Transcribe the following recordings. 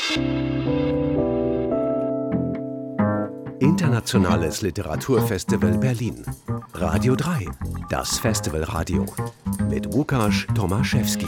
Internationales Literaturfestival Berlin. Radio 3, das Festivalradio. Mit Łukasz Tomaszewski.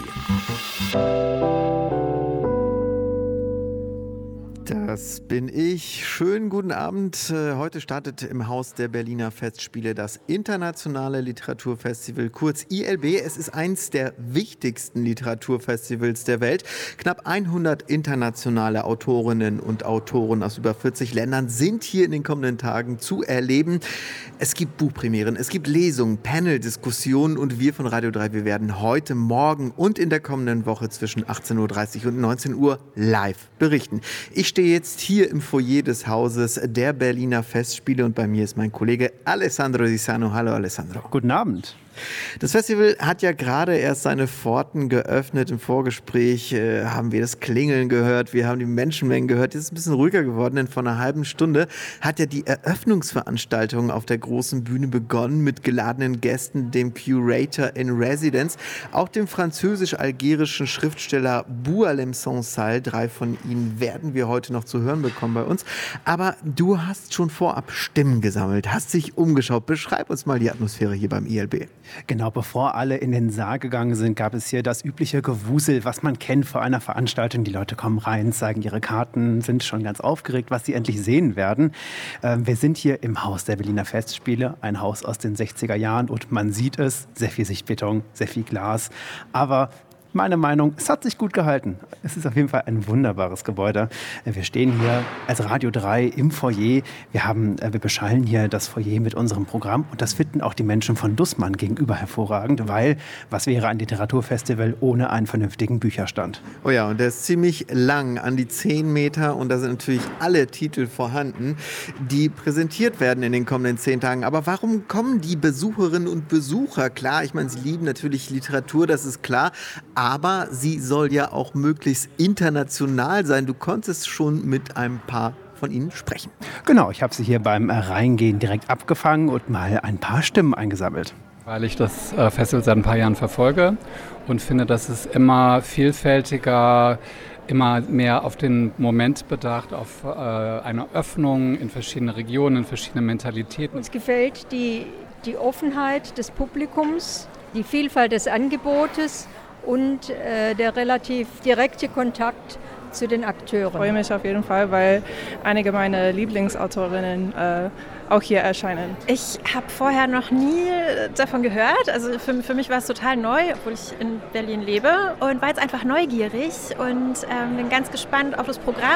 Das bin ich. Schönen guten Abend. Heute startet im Haus der Berliner Festspiele das Internationale Literaturfestival, kurz ILB. Es ist eins der wichtigsten Literaturfestivals der Welt. Knapp 100 internationale Autorinnen und Autoren aus über 40 Ländern sind hier in den kommenden Tagen zu erleben. Es gibt Buchpremieren, es gibt Lesungen, Panel-Diskussionen und wir von Radio 3, wir werden heute, morgen und in der kommenden Woche zwischen 18.30 Uhr und 19 Uhr live berichten. Ich stehe jetzt hier im Foyer des Hauses der Berliner Festspiele und bei mir ist mein Kollege Alessandro Di Sano. Hallo Alessandro. Guten Abend. Das Festival hat ja gerade erst seine Pforten geöffnet. Im Vorgespräch haben wir das Klingeln gehört, wir haben die Menschenmengen gehört. Jetzt ist es ein bisschen ruhiger geworden, denn vor einer halben Stunde hat ja die Eröffnungsveranstaltung auf der großen Bühne begonnen mit geladenen Gästen, dem Curator in Residence, auch dem französisch-algerischen Schriftsteller Boualem Sansal. 3 von ihnen werden wir heute noch zu hören bekommen bei uns. Aber du hast schon vorab Stimmen gesammelt, hast dich umgeschaut. Beschreib uns mal die Atmosphäre hier beim ILB. Genau, bevor alle in den Saal gegangen sind, gab es hier das übliche Gewusel, was man kennt vor einer Veranstaltung. Die Leute kommen rein, zeigen ihre Karten, sind schon ganz aufgeregt, was sie endlich sehen werden. Wir sind hier im Haus der Berliner Festspiele, ein Haus aus den 60er Jahren und man sieht es, sehr viel Sichtbeton, sehr viel Glas, aber meine Meinung, es hat sich gut gehalten. Es ist auf jeden Fall ein wunderbares Gebäude. Wir stehen hier als Radio 3 im Foyer. Wir beschallen hier das Foyer mit unserem Programm und das finden auch die Menschen von Dussmann gegenüber hervorragend, weil was wäre ein Literaturfestival ohne einen vernünftigen Bücherstand? Oh ja, und der ist ziemlich lang, an die 10 Meter und da sind natürlich alle Titel vorhanden, die präsentiert werden in den kommenden 10 Tagen. Aber warum kommen die Besucherinnen und Besucher? Klar, ich meine, sie lieben natürlich Literatur, das ist klar, aber sie soll ja auch möglichst international sein. Du konntest schon mit ein paar von ihnen sprechen. Genau, ich habe sie hier beim Reingehen direkt abgefangen und mal ein paar Stimmen eingesammelt. Weil ich das Festival seit ein paar Jahren verfolge und finde, dass es immer vielfältiger, immer mehr auf den Moment bedacht, auf eine Öffnung in verschiedene Regionen, in verschiedene Mentalitäten. Uns gefällt die Offenheit des Publikums, die Vielfalt des Angebotes und der relativ direkte Kontakt zu den Akteuren. Ich freue mich auf jeden Fall, weil einige meiner Lieblingsautorinnen auch hier erscheinen. Ich habe vorher noch nie davon gehört. Also für mich war es total neu, obwohl ich in Berlin lebe und war jetzt einfach neugierig und bin ganz gespannt auf das Programm.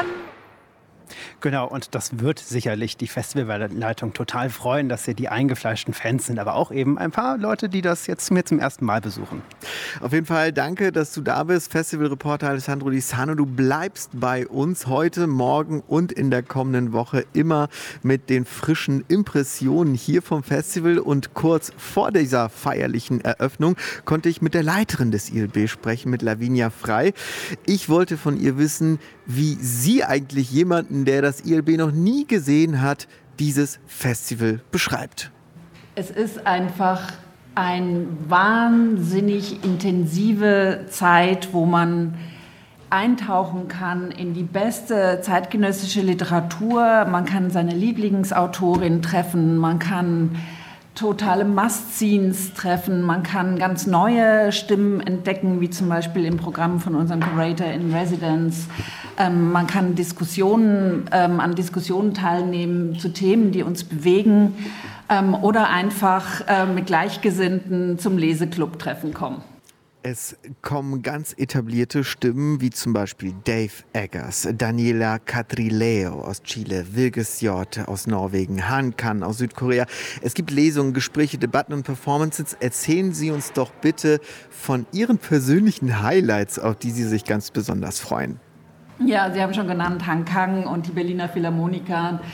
Genau, und das wird sicherlich die Festivalleitung total freuen, dass hier die eingefleischten Fans sind, aber auch eben ein paar Leute, die das jetzt mir zum ersten Mal besuchen. Auf jeden Fall danke, dass du da bist, Festivalreporter Alessandro Di Sano. Du bleibst bei uns heute, morgen und in der kommenden Woche immer mit den frischen Impressionen hier vom Festival. Und kurz vor dieser feierlichen Eröffnung konnte ich mit der Leiterin des ILB sprechen, mit Lavinia Frey. Ich wollte von ihr wissen, wie sie eigentlich jemanden, der das ILB noch nie gesehen hat, dieses Festival beschreibt. Es ist einfach eine wahnsinnig intensive Zeit, wo man eintauchen kann in die beste zeitgenössische Literatur. Man kann seine Lieblingsautorin treffen, man kann totale Must-Scenes treffen. Man kann ganz neue Stimmen entdecken, wie zum Beispiel im Programm von unserem Curator in Residence. Man kann an Diskussionen teilnehmen zu Themen, die uns bewegen oder einfach mit Gleichgesinnten zum Leseklub-Treffen kommen. Es kommen ganz etablierte Stimmen, wie zum Beispiel Dave Eggers, Daniela Catrileo aus Chile, Vilges Hjorth aus Norwegen, Han Kan aus Südkorea. Es gibt Lesungen, Gespräche, Debatten und Performances. Erzählen Sie uns doch bitte von Ihren persönlichen Highlights, auf die Sie sich ganz besonders freuen. Ja, Sie haben schon genannt Han Kang und die Berliner Philharmoniker.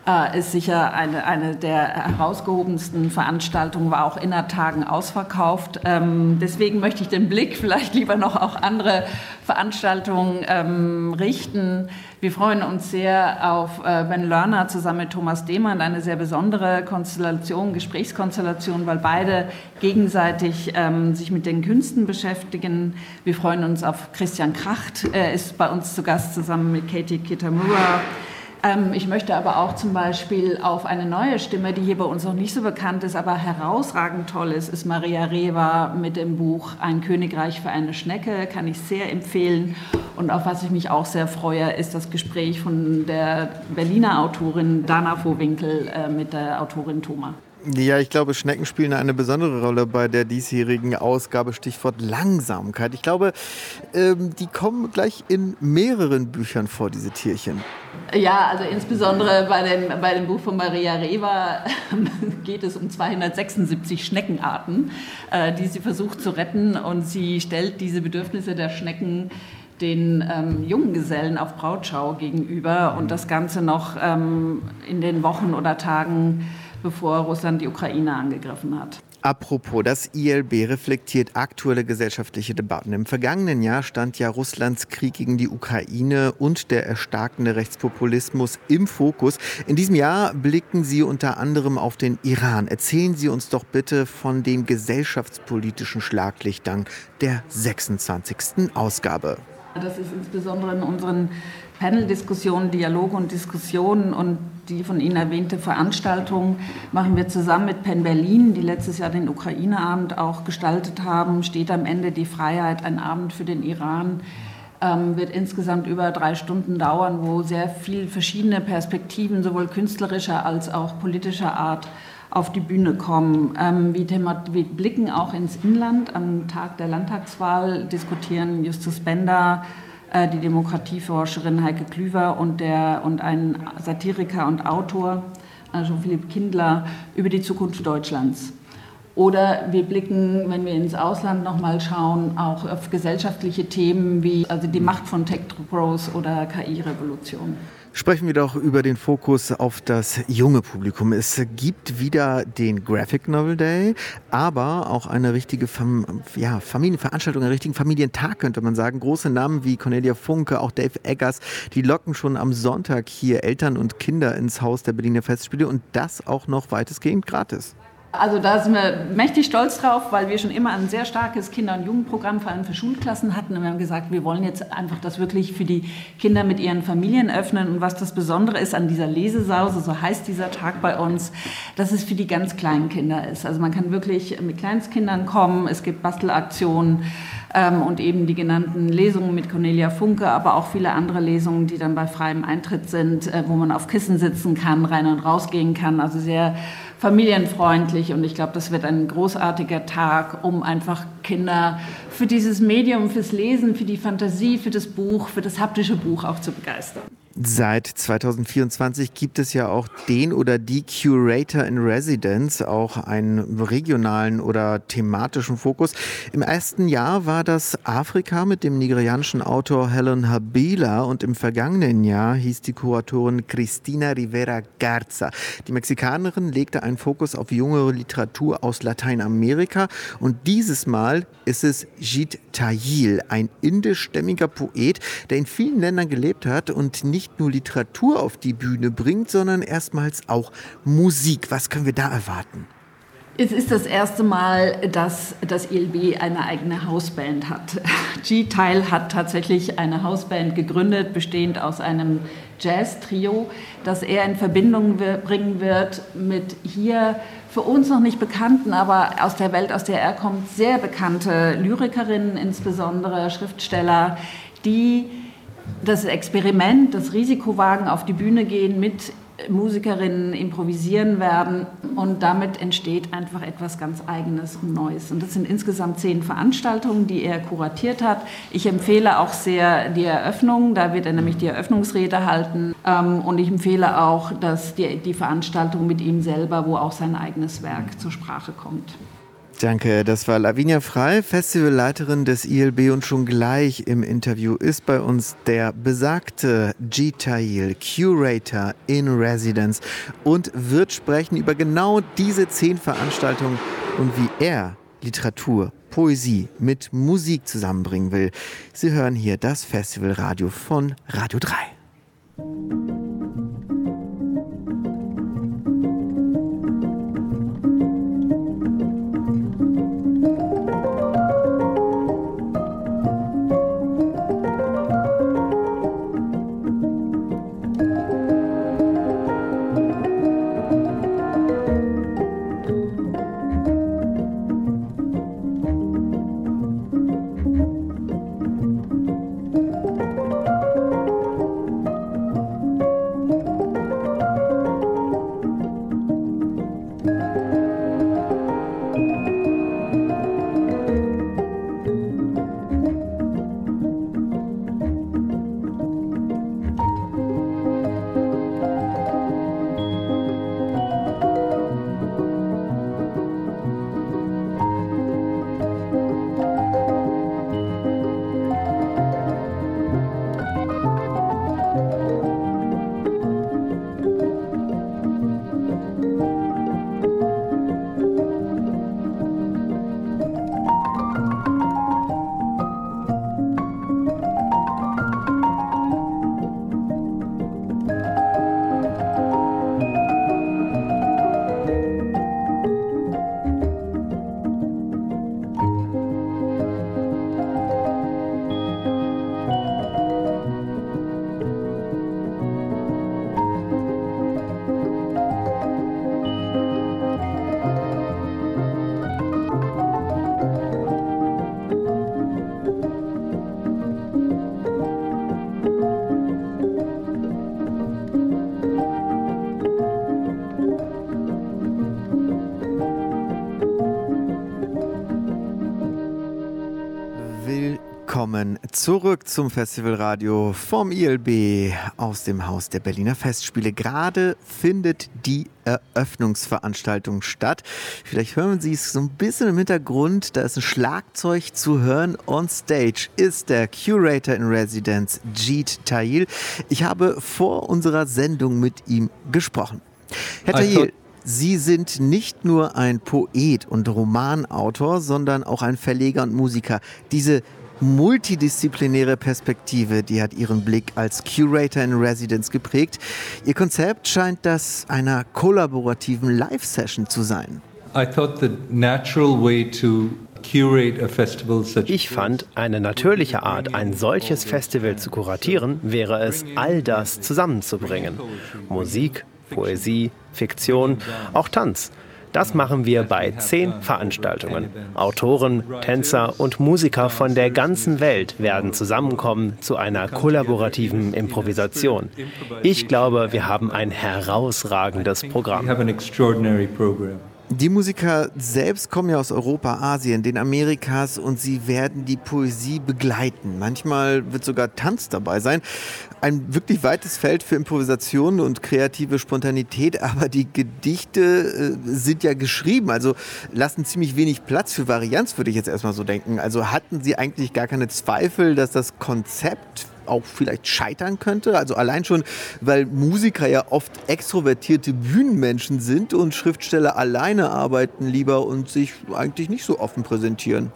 ist sicher eine der herausgehobensten Veranstaltungen, war auch Innertagen ausverkauft. Deswegen möchte ich den Blick vielleicht lieber noch auch andere Veranstaltungen richten. Wir freuen uns sehr auf Ben Lerner zusammen mit Thomas Demand, eine sehr besondere Konstellation, Gesprächskonstellation, weil beide gegenseitig sich mit den Künsten beschäftigen. Wir freuen uns auf Christian Kracht, er ist bei uns zu Gast zusammen mit Katie Kitamura. Ich möchte aber auch zum Beispiel auf eine neue Stimme, die hier bei uns noch nicht so bekannt ist, aber herausragend toll ist Maria Rewa mit dem Buch Ein Königreich für eine Schnecke, kann ich sehr empfehlen. Und auf was ich mich auch sehr freue, ist das Gespräch von der Berliner Autorin Dana Vohwinkel mit der Autorin Thoma. Ja, ich glaube, Schnecken spielen eine besondere Rolle bei der diesjährigen Ausgabe, Stichwort Langsamkeit. Ich glaube, die kommen gleich in mehreren Büchern vor, diese Tierchen. Ja, also insbesondere bei dem Buch von Maria Rewa geht es um 276 Schneckenarten, die sie versucht zu retten. Und sie stellt diese Bedürfnisse der Schnecken den Junggesellen auf Brautschau gegenüber. Und das Ganze noch in den Wochen oder Tagen, bevor Russland die Ukraine angegriffen hat. Apropos, das ILB reflektiert aktuelle gesellschaftliche Debatten. Im vergangenen Jahr stand ja Russlands Krieg gegen die Ukraine und der erstarkende Rechtspopulismus im Fokus. In diesem Jahr blicken Sie unter anderem auf den Iran. Erzählen Sie uns doch bitte von den gesellschaftspolitischen Schlaglichtern der 26. Ausgabe. Das ist insbesondere in unseren Panel-Diskussionen, Dialoge und Diskussionen und die von Ihnen erwähnte Veranstaltung machen wir zusammen mit PEN Berlin, die letztes Jahr den Ukraine-Abend auch gestaltet haben. Steht am Ende die Freiheit, ein Abend für den Iran. Wird insgesamt über 3 Stunden dauern, wo sehr viele verschiedene Perspektiven, sowohl künstlerischer als auch politischer Art, auf die Bühne kommen. Wir blicken auch ins Inland. Am Tag der Landtagswahl diskutieren Justus Bender, die Demokratieforscherin Heike Klüver und ein Satiriker und Autor, Jean-Philippe Kindler, über die Zukunft Deutschlands. Oder wir blicken, wenn wir ins Ausland nochmal schauen, auch auf gesellschaftliche Themen wie die Macht von Tech-Pros oder KI-Revolution. Sprechen wir doch über den Fokus auf das junge Publikum. Es gibt wieder den Graphic Novel Day, aber auch eine richtige Familienveranstaltung, einen richtigen Familientag, könnte man sagen. Große Namen wie Cornelia Funke, auch Dave Eggers, die locken schon am Sonntag hier Eltern und Kinder ins Haus der Berliner Festspiele und das auch noch weitestgehend gratis. Also da sind wir mächtig stolz drauf, weil wir schon immer ein sehr starkes Kinder- und Jugendprogramm, vor allem für Schulklassen hatten. Und wir haben gesagt, wir wollen jetzt einfach das wirklich für die Kinder mit ihren Familien öffnen. Und was das Besondere ist an dieser Lesesause, so heißt dieser Tag bei uns, dass es für die ganz kleinen Kinder ist. Also man kann wirklich mit Kleinstkindern kommen, es gibt Bastelaktionen und eben die genannten Lesungen mit Cornelia Funke, aber auch viele andere Lesungen, die dann bei freiem Eintritt sind, wo man auf Kissen sitzen kann, rein und raus gehen kann. Also sehr familienfreundlich und ich glaube, das wird ein großartiger Tag, um einfach Kinder für dieses Medium, fürs Lesen, für die Fantasie, für das Buch, für das haptische Buch auch zu begeistern. Seit 2024 gibt es ja auch den oder die Curator in Residence, auch einen regionalen oder thematischen Fokus. Im ersten Jahr war das Afrika mit dem nigerianischen Autor Helen Habila und im vergangenen Jahr hieß die Kuratorin Cristina Rivera Garza. Die Mexikanerin legte einen Fokus auf junge Literatur aus Lateinamerika und dieses Mal ist es Jit Tahil, ein indischstämmiger Poet, der in vielen Ländern gelebt hat und nicht nur Literatur auf die Bühne bringt, sondern erstmals auch Musik. Was können wir da erwarten? Es ist das erste Mal, dass das ILB eine eigene Hausband hat. Jit Tahil hat tatsächlich eine Hausband gegründet, bestehend aus einem Jazz-Trio, das er in Verbindung bringen wird mit hier für uns noch nicht bekannten, aber aus der Welt, aus der er kommt, sehr bekannte Lyrikerinnen, insbesondere Schriftsteller, die das Experiment, das Risiko wagen, auf die Bühne gehen, mit Musikerinnen improvisieren werden und damit entsteht einfach etwas ganz Eigenes und Neues. Und das sind insgesamt 10 Veranstaltungen, die er kuratiert hat. Ich empfehle auch sehr die Eröffnung, da wird er nämlich die Eröffnungsrede halten und ich empfehle auch dass die Veranstaltung mit ihm selber, wo auch sein eigenes Werk zur Sprache kommt. Danke, das war Lavinia Frei, Festivalleiterin des ILB, und schon gleich im Interview ist bei uns der besagte Jeet Thayil, Curator in Residence, und wird sprechen über genau diese 10 Veranstaltungen und wie er Literatur, Poesie mit Musik zusammenbringen will. Sie hören hier das Festivalradio von Radio 3. Willkommen zurück zum Festivalradio vom ILB aus dem Haus der Berliner Festspiele. Gerade findet die Eröffnungsveranstaltung statt. Vielleicht hören Sie es so ein bisschen im Hintergrund. Da ist ein Schlagzeug zu hören. On stage ist der Curator in Residence, Jeet Thayil. Ich habe vor unserer Sendung mit ihm gesprochen. Herr Thayil, Sie sind nicht nur ein Poet und Romanautor, sondern auch ein Verleger und Musiker. Diese multidisziplinäre Perspektive, die hat Ihren Blick als Curator in Residence geprägt. Ihr Konzept scheint das einer kollaborativen Live-Session zu sein. Ich fand, eine natürliche Art, ein solches Festival zu kuratieren, wäre es, all das zusammenzubringen. Musik, Poesie, Fiktion, auch Tanz. Das machen wir bei 10 Veranstaltungen. Autoren, Tänzer und Musiker von der ganzen Welt werden zusammenkommen zu einer kollaborativen Improvisation. Ich glaube, wir haben ein herausragendes Programm. Die Musiker selbst kommen ja aus Europa, Asien, den Amerikas, und sie werden die Poesie begleiten. Manchmal wird sogar Tanz dabei sein. Ein wirklich weites Feld für Improvisation und kreative Spontanität, aber die Gedichte sind ja geschrieben, also lassen ziemlich wenig Platz für Varianz, würde ich jetzt erstmal so denken. Also hatten Sie eigentlich gar keine Zweifel, dass das Konzept auch vielleicht scheitern könnte? Also allein schon, weil Musiker ja oft extrovertierte Bühnenmenschen sind und Schriftsteller alleine arbeiten lieber und sich eigentlich nicht so offen präsentieren.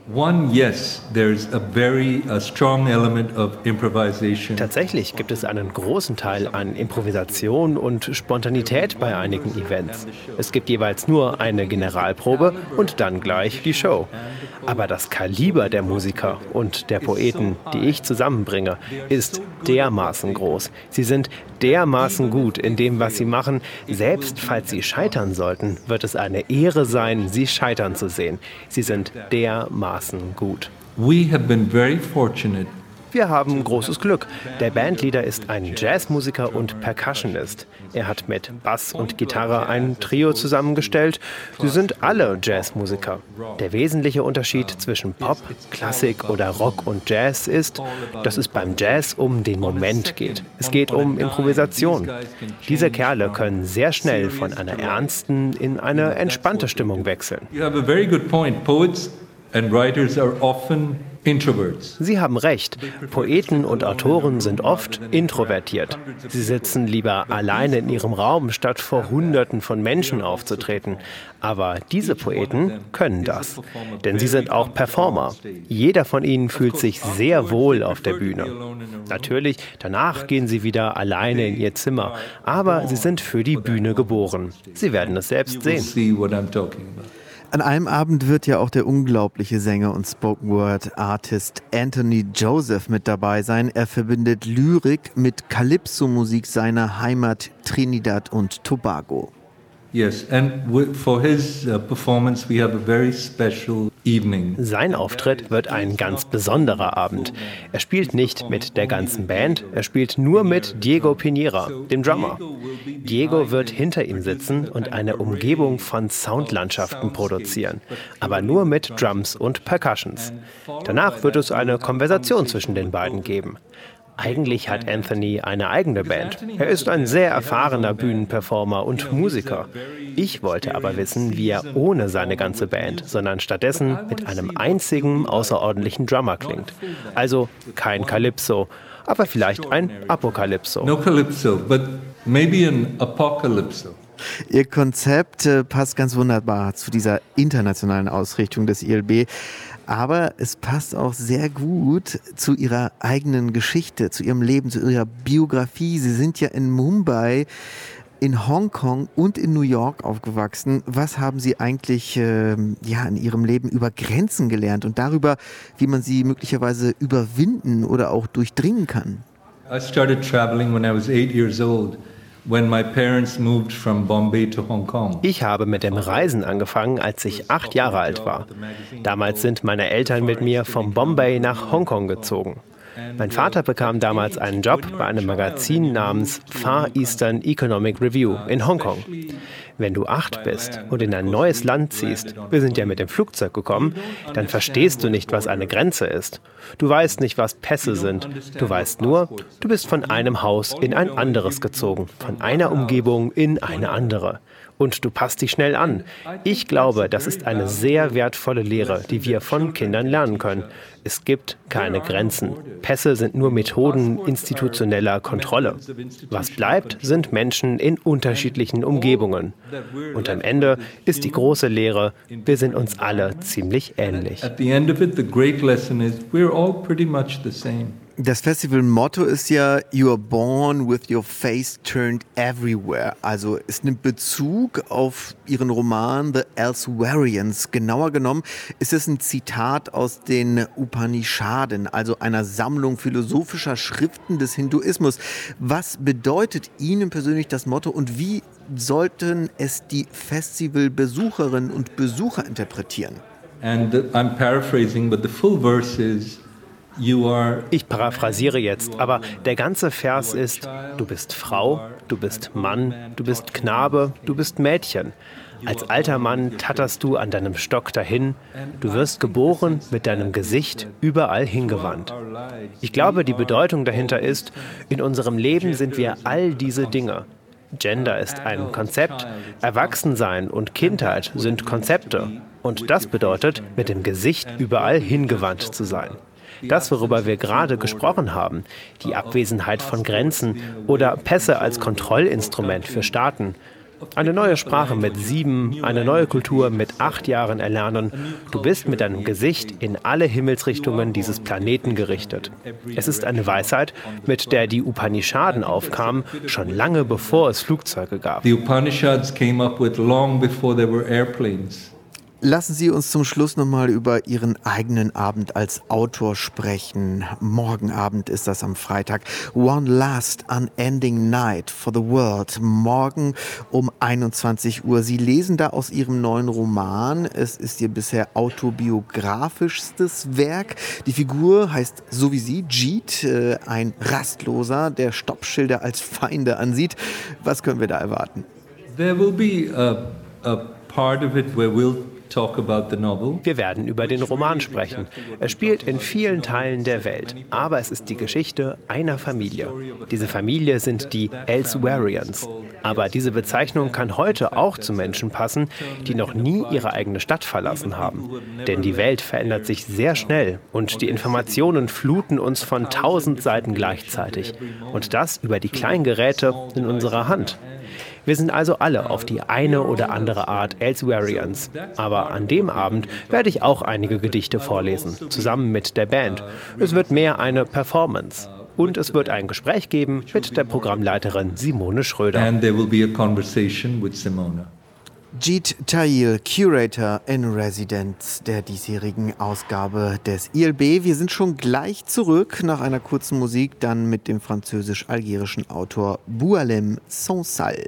Tatsächlich gibt es einen großen Teil an Improvisation und Spontanität bei einigen Events. Es gibt jeweils nur eine Generalprobe und dann gleich die Show. Aber das Kaliber der Musiker und der Poeten, die ich zusammenbringe, ist dermaßen groß. Sie sind dermaßen gut in dem, was sie machen. Selbst falls sie scheitern sollten, wird es eine Ehre sein, sie scheitern zu sehen. Sie sind dermaßen gut. We have been very fortunate Wir haben großes Glück. Der Bandleader ist ein Jazzmusiker und Percussionist. Er hat mit Bass und Gitarre ein Trio zusammengestellt. Sie sind alle Jazzmusiker. Der wesentliche Unterschied zwischen Pop, Klassik oder Rock und Jazz ist, dass es beim Jazz um den Moment geht. Es geht um Improvisation. Diese Kerle können sehr schnell von einer ernsten in eine entspannte Stimmung wechseln. You have a very good point. Poets and writers are often introverts. Sie haben recht. Poeten und Autoren sind oft introvertiert. Sie sitzen lieber alleine in ihrem Raum, statt vor Hunderten von Menschen aufzutreten. Aber diese Poeten können das. Denn sie sind auch Performer. Jeder von ihnen fühlt sich sehr wohl auf der Bühne. Natürlich, danach gehen sie wieder alleine in ihr Zimmer. Aber sie sind für die Bühne geboren. Sie werden es selbst sehen. An einem Abend wird ja auch der unglaubliche Sänger und Spoken-Word-Artist Anthony Joseph mit dabei sein. Er verbindet Lyrik mit Calypso-Musik seiner Heimat Trinidad und Tobago. Yes, and for his performance we have a very special evening. Sein Auftritt wird ein ganz besonderer Abend. Er spielt nicht mit der ganzen Band, er spielt nur mit Diego Pinheira, dem Drummer. Diego wird hinter ihm sitzen und eine Umgebung von Soundlandschaften produzieren, aber nur mit Drums und Percussions. Danach wird es eine Konversation zwischen den beiden geben. Eigentlich hat Anthony eine eigene Band. Er ist ein sehr erfahrener Bühnenperformer und Musiker. Ich wollte aber wissen, wie er ohne seine ganze Band, sondern stattdessen mit einem einzigen außerordentlichen Drummer klingt. Also kein Calypso, aber vielleicht ein Apokalypso. No Calypso, but maybe an Apocalypso. Ihr Konzept passt ganz wunderbar zu dieser internationalen Ausrichtung des ILB. Aber es passt auch sehr gut zu ihrer eigenen Geschichte, zu ihrem Leben, zu ihrer Biografie. Sie sind ja in Mumbai, in Hongkong und in New York aufgewachsen. Was haben Sie eigentlich in Ihrem Leben über Grenzen gelernt und darüber, wie man sie möglicherweise überwinden oder auch durchdringen kann? I started traveling when I was 8 years old. When my parents moved from Bombay to Hong Kong. Ich habe mit dem Reisen angefangen, als ich 8 Jahre alt war. Damals sind meine Eltern mit mir von Bombay nach Hongkong gezogen. Mein Vater bekam damals einen Job bei einem Magazin namens Far Eastern Economic Review in Hongkong. Wenn du 8 bist und in ein neues Land ziehst, wir sind ja mit dem Flugzeug gekommen, dann verstehst du nicht, was eine Grenze ist. Du weißt nicht, was Pässe sind. Du weißt nur, du bist von einem Haus in ein anderes gezogen, von einer Umgebung in eine andere. Und du passt dich schnell an. Ich glaube, das ist eine sehr wertvolle Lehre, die wir von Kindern lernen können. Es gibt keine Grenzen. Pässe sind nur Methoden institutioneller Kontrolle. Was bleibt, sind Menschen in unterschiedlichen Umgebungen. Und am Ende ist die große Lehre, wir sind uns alle ziemlich ähnlich. At the end of it, the great lesson is we're all pretty much the same. Das Festival-Motto ist ja You are born with your face turned everywhere. Also es nimmt Bezug auf Ihren Roman The Elsewherians. Genauer genommen ist es ein Zitat aus den Upanishaden, also einer Sammlung philosophischer Schriften des Hinduismus. Was bedeutet Ihnen persönlich das Motto und wie sollten es die Festivalbesucherinnen und Besucher interpretieren? And I'm paraphrasing, but the full verse is Ich paraphrasiere jetzt, aber der ganze Vers ist, du bist Frau, du bist Mann, du bist Knabe, du bist Mädchen. Als alter Mann tatterst du an deinem Stock dahin, du wirst geboren mit deinem Gesicht überall hingewandt. Ich glaube, die Bedeutung dahinter ist, in unserem Leben sind wir all diese Dinge. Gender ist ein Konzept, Erwachsensein und Kindheit sind Konzepte. Und das bedeutet, mit dem Gesicht überall hingewandt zu sein. Das, worüber wir gerade gesprochen haben, die Abwesenheit von Grenzen oder Pässe als Kontrollinstrument für Staaten, eine neue Sprache mit 7, eine neue Kultur mit 8 Jahren erlernen. Du bist mit deinem Gesicht in alle Himmelsrichtungen dieses Planeten gerichtet. Es ist eine Weisheit, mit der die Upanishaden aufkamen, schon lange bevor es Flugzeuge gab. The Upanishads came up with long before there were airplanes. Lassen Sie uns zum Schluss nochmal über Ihren eigenen Abend als Autor sprechen. Morgen Abend ist das am Freitag. One Last Unending Night for the World. Morgen um 21 Uhr. Sie lesen da aus Ihrem neuen Roman. Es ist Ihr bisher autobiografischstes Werk. Die Figur heißt so wie Sie, Jeet, ein Rastloser, der Stoppschilder als Feinde ansieht. Was können wir da erwarten? There will be a part of it where we'll talk about the novel. Wir werden über den Roman sprechen. Er spielt in vielen Teilen der Welt, aber es ist die Geschichte einer Familie. Diese Familie sind die Elsewerians. Aber diese Bezeichnung kann heute auch zu Menschen passen, die noch nie ihre eigene Stadt verlassen haben. Denn die Welt verändert sich sehr schnell und die Informationen fluten uns von 1000 Seiten gleichzeitig. Und das über die kleinen Geräte in unserer Hand. Wir sind also alle auf die eine oder andere Art Elsewerians. Aber an dem Abend werde ich auch einige Gedichte vorlesen, zusammen mit der Band. Es wird mehr eine Performance. Und es wird ein Gespräch geben mit der Programmleiterin Simone Schröder. And there will be a conversation with Simone. Jeet Thayil, Curator in Residence der diesjährigen Ausgabe des ILB. Wir sind schon gleich zurück nach einer kurzen Musik, dann mit dem französisch-algerischen Autor Boualem Sansal.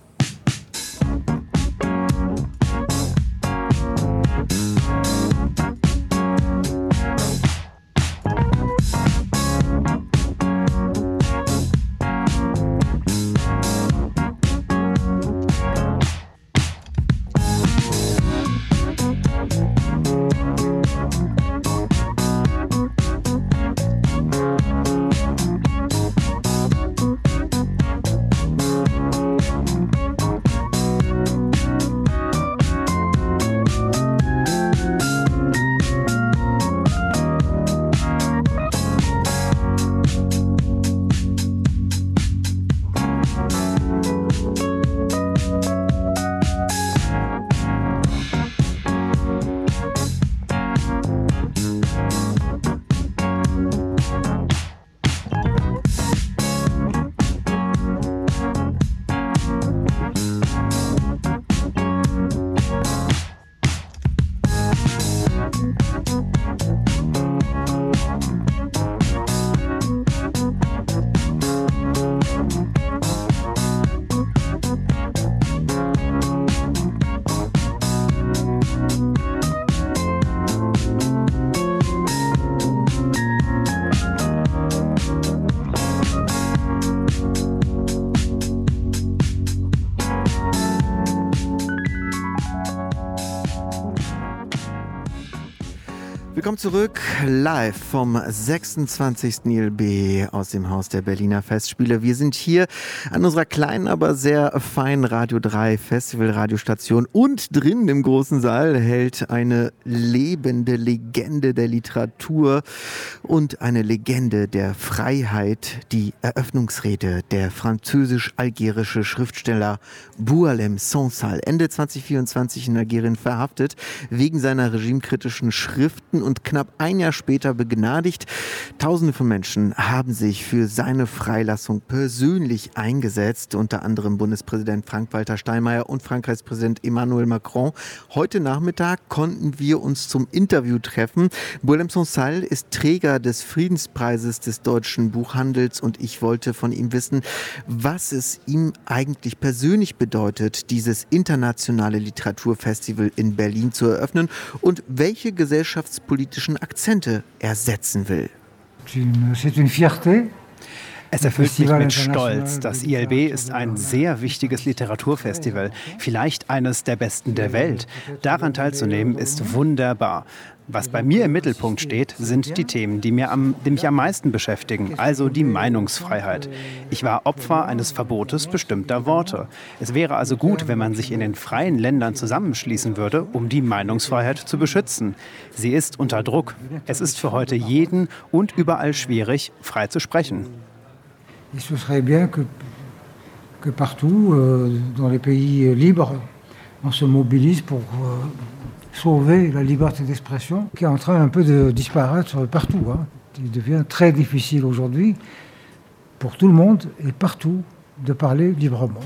Willkommen zurück, live vom 26. ILB aus dem Haus der Berliner Festspiele. Wir sind hier an unserer kleinen, aber sehr feinen Radio 3 Festival-Radiostation und drin im großen Saal hält eine lebende Legende der Literatur und eine Legende der Freiheit die Eröffnungsrede der französisch-algerische Schriftsteller Boualem Sansal, Ende 2024 in Algerien verhaftet, wegen seiner regimekritischen Schriften und knapp ein Jahr später begnadigt. Tausende von Menschen haben sich für seine Freilassung persönlich eingesetzt, unter anderem Bundespräsident Frank-Walter Steinmeier und Frankreichs Präsident Emmanuel Macron. Heute Nachmittag konnten wir uns zum Interview treffen. Boualem Sansal ist Träger des Friedenspreises des deutschen Buchhandels und ich wollte von ihm wissen, was es ihm eigentlich persönlich bedeutet, dieses internationale Literaturfestival in Berlin zu eröffnen und welche gesellschaftspolitischen Akzente er setzen will. Es erfüllt mich mit Stolz. Das ILB ist ein sehr wichtiges Literaturfestival, vielleicht eines der besten der Welt. Daran teilzunehmen ist wunderbar. Was bei mir im Mittelpunkt steht, sind die Themen, die mich am meisten beschäftigen, also die Meinungsfreiheit. Ich war Opfer eines Verbotes bestimmter Worte. Es wäre also gut, wenn man sich in den freien Ländern zusammenschließen würde, um die Meinungsfreiheit zu beschützen. Sie ist unter Druck. Es ist für heute jeden und überall schwierig, frei zu sprechen. Ce serait bien que partout, dans les pays libres, on se mobilise pour sauver la liberté d'expression, qui est en train un peu de disparaître partout. Il devient très difficile aujourd'hui pour tout le monde et partout de parler librement.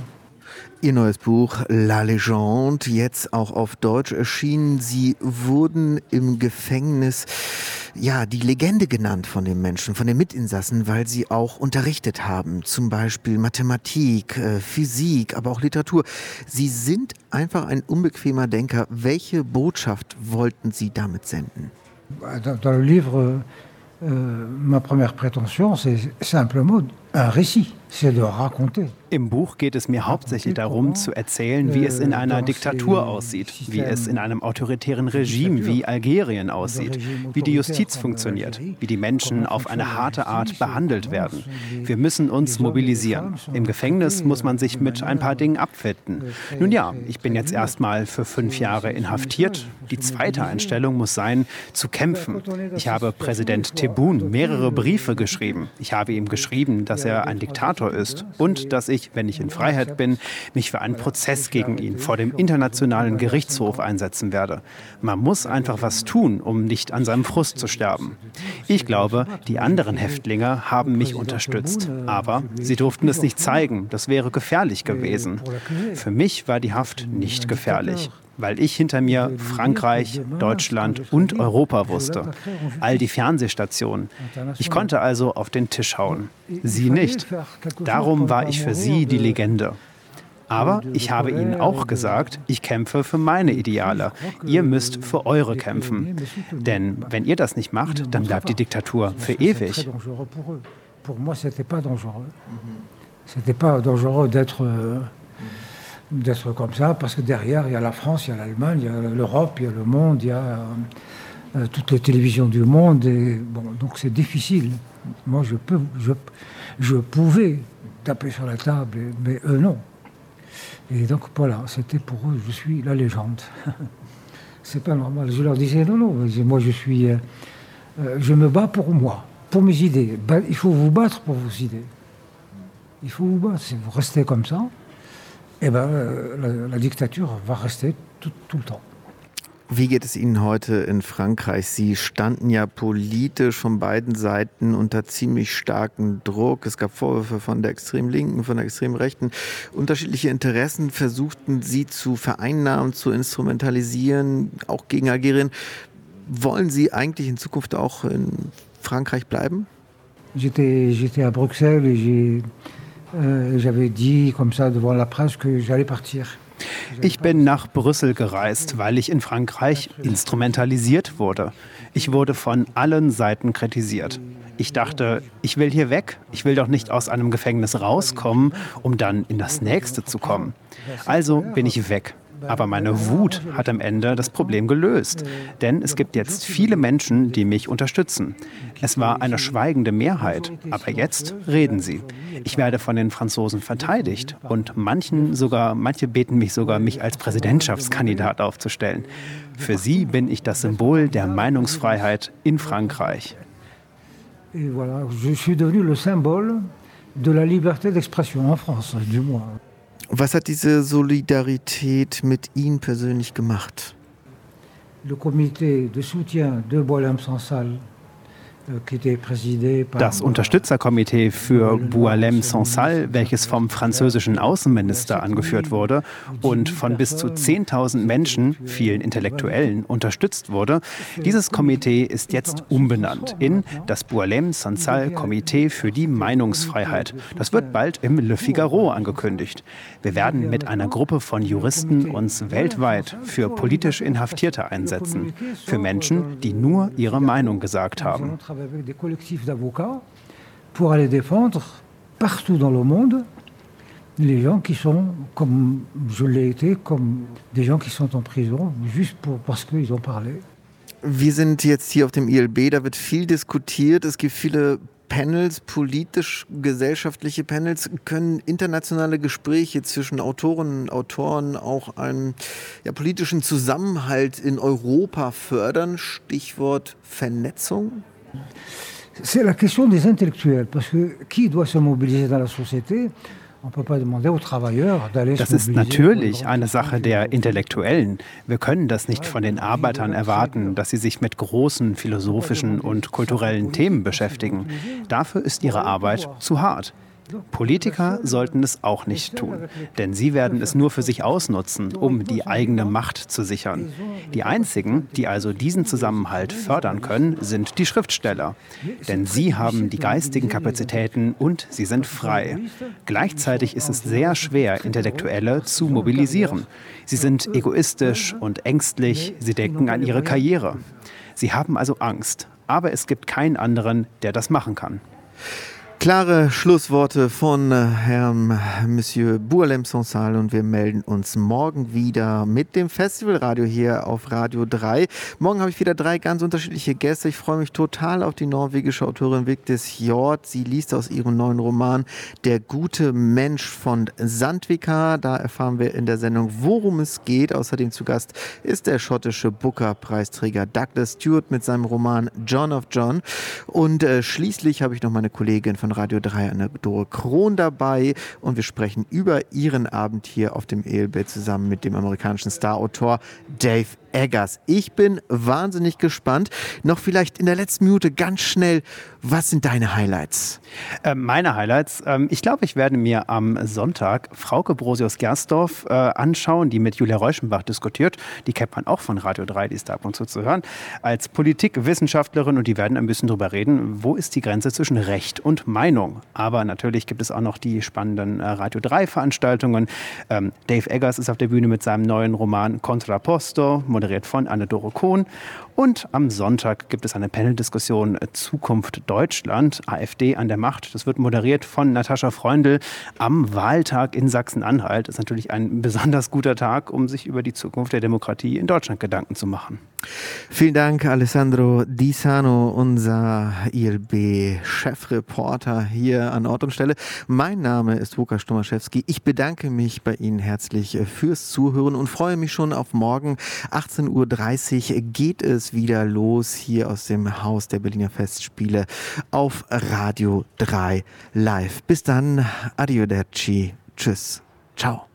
Ihr neues Buch La Légende, jetzt auch auf Deutsch erschienen. Sie wurden im Gefängnis, ja, die Legende genannt von den Menschen, von den Mitinsassen, weil sie auch unterrichtet haben. Zum Beispiel Mathematik, Physik, aber auch Literatur. Sie sind einfach ein unbequemer Denker. Welche Botschaft wollten Sie damit senden? Dans le livre, ma première prétention, c'est simplement un récit, c'est de raconter. Im Buch geht es mir hauptsächlich darum, zu erzählen, wie es in einer Diktatur aussieht, wie es in einem autoritären Regime wie Algerien aussieht, wie die Justiz funktioniert, wie die Menschen auf eine harte Art behandelt werden. Wir müssen uns mobilisieren. Im Gefängnis muss man sich mit ein paar Dingen abfinden. Nun ja, ich bin jetzt erstmal für 5 Jahre inhaftiert. Die zweite Einstellung muss sein, zu kämpfen. Ich habe Präsident Tebboune mehrere Briefe geschrieben. Ich habe ihm geschrieben, dass er ein Diktator ist und dass ich, wenn ich in Freiheit bin, mich für einen Prozess gegen ihn vor dem Internationalen Gerichtshof einsetzen werde. Man muss einfach was tun, um nicht an seinem Frust zu sterben. Ich glaube, die anderen Häftlinge haben mich unterstützt, aber sie durften es nicht zeigen. Das wäre gefährlich gewesen. Für mich war die Haft nicht gefährlich, weil ich hinter mir Frankreich, Deutschland und Europa wusste. All die Fernsehstationen. Ich konnte also auf den Tisch hauen. Sie nicht. Darum war ich für sie die Legende. Aber ich habe ihnen auch gesagt, ich kämpfe für meine Ideale. Ihr müsst für eure kämpfen. Denn wenn ihr das nicht macht, dann bleibt die Diktatur für ewig. Pour moi, c'était pas dangereux. C'était pas dangereux d'être comme ça, parce que derrière, il y a la France, il y a l'Allemagne, il y a l'Europe, il y a le monde, il y a toutes les télévisions du monde. Et, bon, donc c'est difficile. Moi, je pouvais taper sur la table, mais eux, non. Et donc, voilà, c'était pour eux, je suis la légende. C'est pas normal. Je leur disais, non, moi, je me bats pour moi, pour mes idées. Il faut vous battre pour vos idées. Il faut vous battre. Si vous restez comme ça, eh ben, la Diktatur va rester tout le temps. Wie geht es Ihnen heute in Frankreich? Sie standen ja politisch von beiden Seiten unter ziemlich starkem Druck. Es gab Vorwürfe von der extrem Linken, von der extrem Rechten. Unterschiedliche Interessen versuchten Sie zu vereinnahmen, zu instrumentalisieren, auch gegen Algerien. Wollen Sie eigentlich in Zukunft auch in Frankreich bleiben? J'étais à Bruxelles et j'avais dit comme ça devant la presse que j'allais partir. Ich bin nach Brüssel gereist, weil ich in Frankreich instrumentalisiert wurde. Ich wurde von allen Seiten kritisiert. Ich dachte, ich will hier weg. Ich will doch nicht aus einem Gefängnis rauskommen, um dann in das nächste zu kommen. Also bin ich weg. Aber meine Wut hat am Ende das Problem gelöst. Denn es gibt jetzt viele Menschen, die mich unterstützen. Es war eine schweigende Mehrheit, aber jetzt reden sie. Ich werde von den Franzosen verteidigt und manche beten mich sogar, mich als Präsidentschaftskandidat aufzustellen. Für sie bin ich das Symbol der Meinungsfreiheit in Frankreich. Et voilà, je suis devenu le symbole de la liberté d'expression en France, du moins. Was hat diese Solidarität mit Ihnen persönlich gemacht? Le comité de soutien de Boualem Sansal, Das Unterstützerkomitee für Boualem Sansal, welches vom französischen Außenminister angeführt wurde und von bis zu 10.000 Menschen, vielen Intellektuellen, unterstützt wurde, dieses Komitee ist jetzt umbenannt in das Boualem Sansal Komitee für die Meinungsfreiheit. Das wird bald im Le Figaro angekündigt. Wir werden mit einer Gruppe von Juristen uns weltweit für politisch Inhaftierte einsetzen, für Menschen, die nur ihre Meinung gesagt haben. Avec des collectifs d'avocats pour aller défendre partout dans le monde les gens qui sont, comme je l'ai été, comme des gens qui sont en prison, juste parce qu'ils ont parlé. Wir sind jetzt hier auf dem ILB, da wird viel diskutiert, es gibt viele Panels, politisch-gesellschaftliche Panels. Können internationale Gespräche zwischen Autorinnen und Autoren auch einen politischen Zusammenhalt in Europa fördern? Stichwort Vernetzung? C'est la question des intellectuels, parce que qui doit se mobiliser dans la société? Das ist natürlich eine Sache der Intellektuellen. Wir können das nicht von den Arbeitern erwarten, dass sie sich mit großen philosophischen und kulturellen Themen beschäftigen. Dafür ist ihre Arbeit zu hart. Politiker sollten es auch nicht tun, denn sie werden es nur für sich ausnutzen, um die eigene Macht zu sichern. Die einzigen, die also diesen Zusammenhalt fördern können, sind die Schriftsteller. Denn sie haben die geistigen Kapazitäten und sie sind frei. Gleichzeitig ist es sehr schwer, Intellektuelle zu mobilisieren. Sie sind egoistisch und ängstlich, sie denken an ihre Karriere. Sie haben also Angst, aber es gibt keinen anderen, der das machen kann. Klare Schlussworte von Herrn Monsieur Bourlem Sonsal und wir melden uns morgen wieder mit dem Festivalradio hier auf Radio 3. Morgen habe ich wieder 3 ganz unterschiedliche Gäste. Ich freue mich total auf die norwegische Autorin Vigdis Hjorth. Sie liest aus ihrem neuen Roman Der gute Mensch von Sandvika. Da erfahren wir in der Sendung, worum es geht. Außerdem zu Gast ist der schottische Booker-Preisträger Douglas Stewart mit seinem Roman John of John. Und schließlich habe ich noch meine Kollegin von Radio 3, Anne-Dore Krohn, dabei und wir sprechen über ihren Abend hier auf dem ELB zusammen mit dem amerikanischen Starautor Dave Eggers. Ich bin wahnsinnig gespannt. Noch vielleicht in der letzten Minute ganz schnell, was sind deine Highlights? Meine Highlights? Ich glaube, ich werde mir am Sonntag Frauke Brosius-Gersdorf anschauen, die mit Julia Reuschenbach diskutiert. Die kennt man auch von Radio 3, die ist da ab und zu hören. Als Politikwissenschaftlerin und die werden ein bisschen drüber reden, wo ist die Grenze zwischen Recht und Meinung. Aber natürlich gibt es auch noch die spannenden Radio 3-Veranstaltungen. Dave Eggers ist auf der Bühne mit seinem neuen Roman Contrapposto, moderiert von Anne-Dore Krohn. Und am Sonntag gibt es eine Paneldiskussion Zukunft Deutschland, AfD an der Macht. Das wird moderiert von Natascha Freundl am Wahltag in Sachsen-Anhalt. Das ist natürlich ein besonders guter Tag, um sich über die Zukunft der Demokratie in Deutschland Gedanken zu machen. Vielen Dank, Alessandro Di Sano, unser ILB-Chefreporter hier an Ort und Stelle. Mein Name ist Łukasz Tomaszewski. Ich bedanke mich bei Ihnen herzlich fürs Zuhören und freue mich schon auf morgen. 18.30 Uhr geht es wieder los hier aus dem Haus der Berliner Festspiele auf Radio 3 live. Bis dann, arrivederci, tschüss, ciao.